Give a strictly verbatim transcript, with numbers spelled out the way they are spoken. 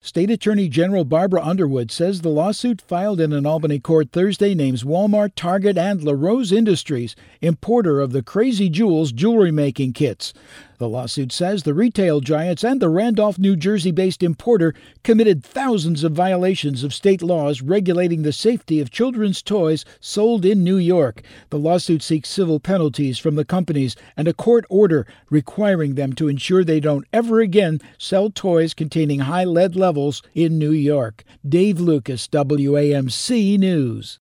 State Attorney General Barbara Underwood says the lawsuit filed in an Albany court Thursday names Walmart, Target, and LaRose Industries, importer of the Crazy Jewels jewelry-making kits. The lawsuit says the retail giants and the Randolph, New Jersey-based importer committed thousands of violations of state laws regulating the safety of children's toys sold in New York. The lawsuit seeks civil penalties from the companies and a court order requiring them to ensure they don't ever again sell toys containing high lead levels in New York. Dave Lucas, W A M C News.